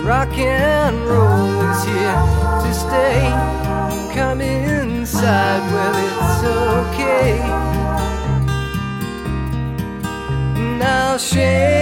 Rock and roll is here to stay. Come inside, well, it's okay. Now shake